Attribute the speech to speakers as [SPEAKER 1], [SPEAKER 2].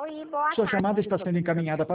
[SPEAKER 1] Oi, boa
[SPEAKER 2] Sua
[SPEAKER 1] tarde.
[SPEAKER 2] chamada está sendo encaminhada